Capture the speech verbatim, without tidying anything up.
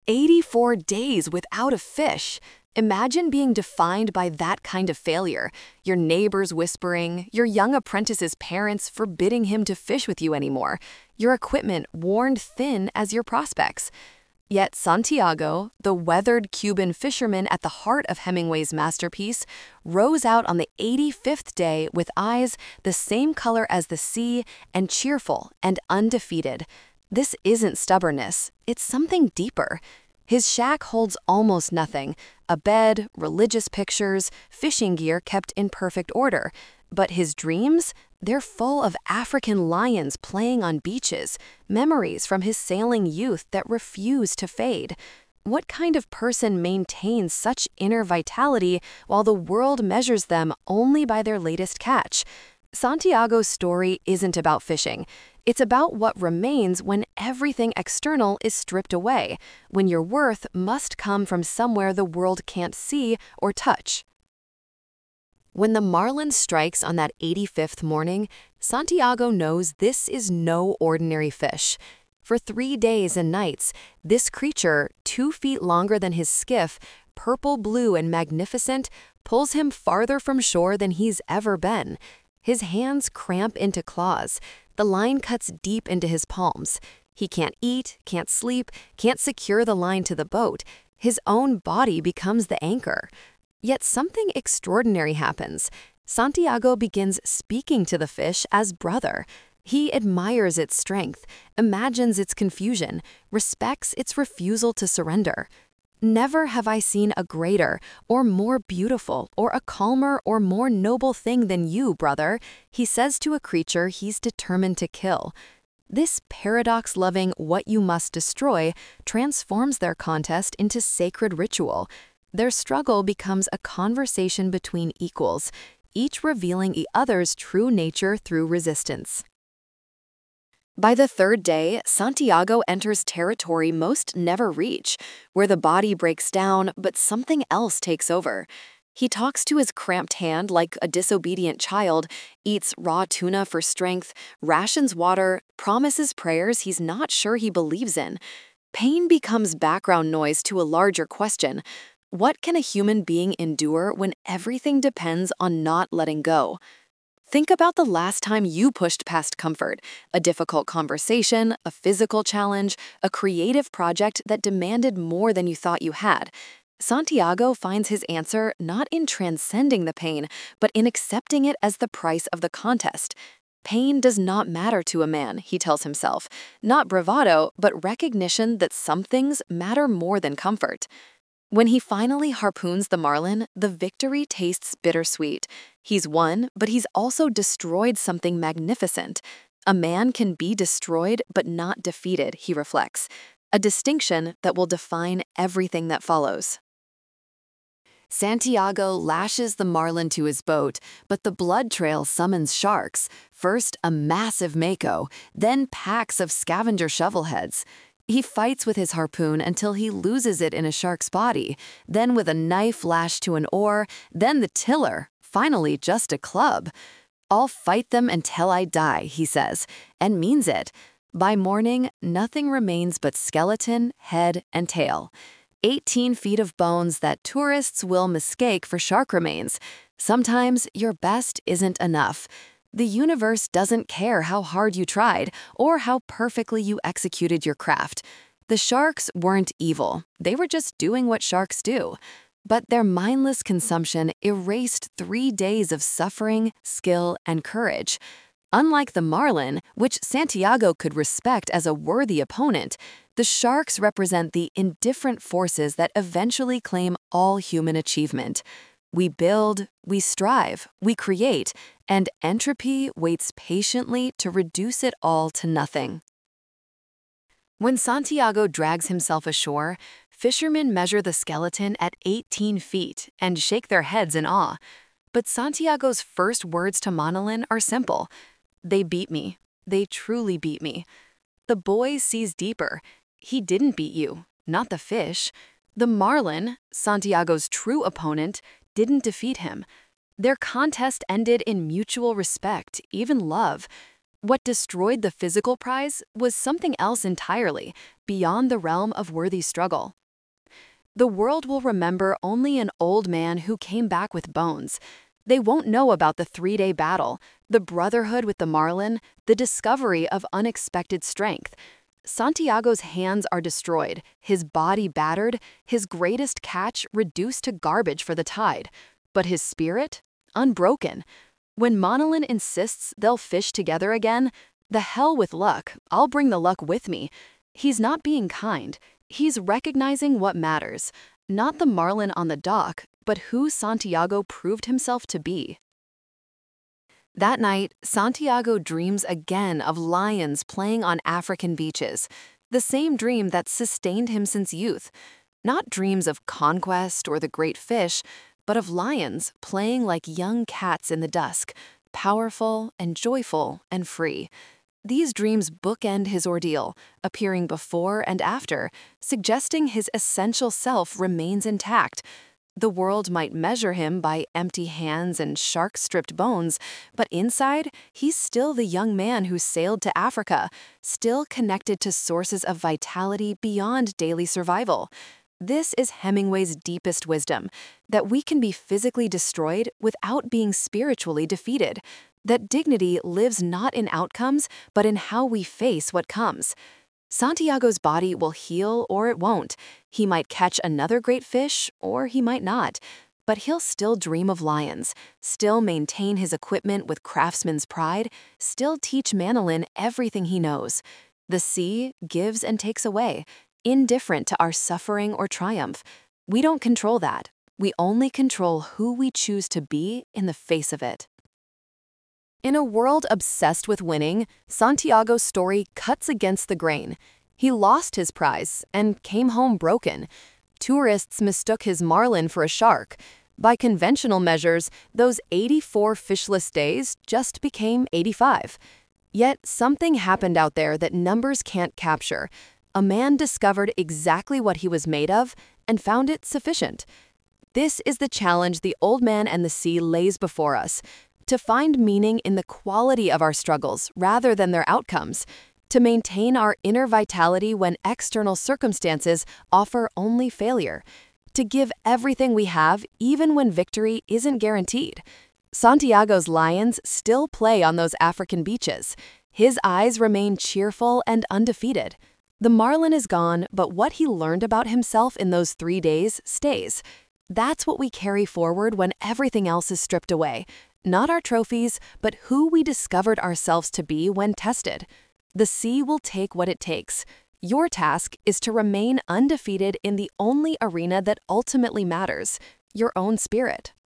eighty-four days without a fish. Imagine being defined by that kind of failure. Your neighbors whispering, your young apprentice's parents forbidding him to fish with you anymore, your equipment worn thin as your prospects. Yet Santiago, the weathered Cuban fisherman at the heart of Hemingway's masterpiece, rose out on the eighty-fifth day with eyes the same color as the sea and cheerful and undefeated. This isn't stubbornness, it's something deeper. His shack holds almost nothing, a bed, religious pictures, fishing gear kept in perfect order. But his dreams? They're full of African lions playing on beaches, memories from his sailing youth that refuse to fade. What kind of person maintains such inner vitality while the world measures them only by their latest catch? Santiago's story isn't about fishing. It's about what remains when everything external is stripped away, when your worth must come from somewhere the world can't see or touch. When the marlin strikes on that eighty-fifth morning, Santiago knows this is no ordinary fish. For three days and nights, this creature, two feet longer than his skiff, purple-blue and magnificent, pulls him farther from shore than he's ever been. His hands cramp into claws. The line cuts deep into his palms. He can't eat, can't sleep, can't secure the line to the boat. His own body becomes the anchor. Yet something extraordinary happens. Santiago begins speaking to the fish as brother. He admires its strength, imagines its confusion, respects its refusal to surrender. Never have I seen a greater, or more beautiful, or a calmer, or more noble thing than you, brother, he says to a creature he's determined to kill. This paradox-loving what you must destroy transforms their contest into sacred ritual. Their struggle becomes a conversation between equals, each revealing the other's true nature through resistance. By the third day, Santiago enters territory most never reach, where the body breaks down but something else takes over. He talks to his cramped hand like a disobedient child, eats raw tuna for strength, rations water, promises prayers he's not sure he believes in. Pain becomes background noise to a larger question. What can a human being endure when everything depends on not letting go? Think about the last time you pushed past comfort, a difficult conversation, a physical challenge, a creative project that demanded more than you thought you had. Santiago finds his answer not in transcending the pain, but in accepting it as the price of the contest. Pain does not matter to a man, he tells himself. Not bravado, but recognition that some things matter more than comfort. When he finally harpoons the marlin, the victory tastes bittersweet. He's won, but he's also destroyed something magnificent. A man can be destroyed but not defeated, he reflects, a distinction that will define everything that follows. Santiago lashes the marlin to his boat, but the blood trail summons sharks, first a massive mako, then packs of scavenger shovelheads. He fights with his harpoon until he loses it in a shark's body, then with a knife lashed to an oar, then the tiller, finally just a club. I'll fight them until I die, he says, and means it. By morning, nothing remains but skeleton, head, and tail. eighteen feet of bones that tourists will mistake for shark remains. Sometimes your best isn't enough. The universe doesn't care how hard you tried or how perfectly you executed your craft. The sharks weren't evil. They were just doing what sharks do. But their mindless consumption erased three days of suffering, skill, and courage. Unlike the marlin, which Santiago could respect as a worthy opponent, the sharks represent the indifferent forces that eventually claim all human achievement. We build, we strive, we create, and entropy waits patiently to reduce it all to nothing. When Santiago drags himself ashore, fishermen measure the skeleton at eighteen feet and shake their heads in awe. But Santiago's first words to Manilyn are simple. They beat me. They truly beat me. The boy sees deeper. He didn't beat you, not the fish. The marlin, Santiago's true opponent, didn't defeat him. Their contest ended in mutual respect, even love. What destroyed the physical prize was something else entirely, beyond the realm of worthy struggle. The world will remember only an old man who came back with bones. They won't know about the three-day battle, the brotherhood with the marlin, the discovery of unexpected strength. Santiago's hands are destroyed, his body battered, his greatest catch reduced to garbage for the tide. But his spirit? Unbroken. When Manilin insists they'll fish together again, the hell with luck, I'll bring the luck with me. He's not being kind. He's recognizing what matters, not the marlin on the dock, but who Santiago proved himself to be. That night, Santiago dreams again of lions playing on African beaches, the same dream that sustained him since youth. Not dreams of conquest or the great fish, but of lions playing like young cats in the dusk, powerful and joyful and free. These dreams bookend his ordeal, appearing before and after, suggesting his essential self remains intact. The world might measure him by empty hands and shark-stripped bones, but inside, he's still the young man who sailed to Africa, still connected to sources of vitality beyond daily survival. This is Hemingway's deepest wisdom, that we can be physically destroyed without being spiritually defeated. That dignity lives not in outcomes, but in how we face what comes. Santiago's body will heal or it won't. He might catch another great fish or he might not. But he'll still dream of lions, still maintain his equipment with craftsman's pride, still teach Manilin everything he knows. The sea gives and takes away, indifferent to our suffering or triumph. We don't control that. We only control who we choose to be in the face of it. In a world obsessed with winning, Santiago's story cuts against the grain. He lost his prize and came home broken. Tourists mistook his marlin for a shark. By conventional measures, those eighty-four fishless days just became eighty-five. Yet something happened out there that numbers can't capture. A man discovered exactly what he was made of and found it sufficient. This is the challenge the old man and the sea lays before us. To find meaning in the quality of our struggles rather than their outcomes, to maintain our inner vitality when external circumstances offer only failure, to give everything we have even when victory isn't guaranteed. Santiago's lions still play on those African beaches. His eyes remain cheerful and undefeated. The marlin is gone, but what he learned about himself in those three days stays. That's what we carry forward when everything else is stripped away. Not our trophies, but who we discovered ourselves to be when tested. The sea will take what it takes. Your task is to remain undefeated in the only arena that ultimately matters, your own spirit.